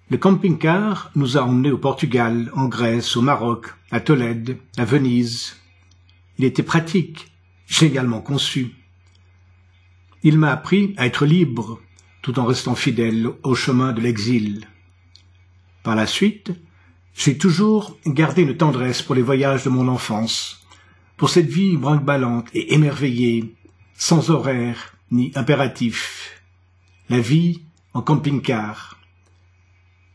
Le camping-car nous a emmenés au Portugal, en Grèce, au Maroc, à Tolède, à Venise. Il était pratique, génialement conçu. Il m'a appris à être libre, tout en restant fidèle au chemin de l'exil. Par la suite, j'ai toujours gardé une tendresse pour les voyages de mon enfance, pour cette vie brinque-ballante et émerveillée, sans horaire ni impératif. La vie en camping-car.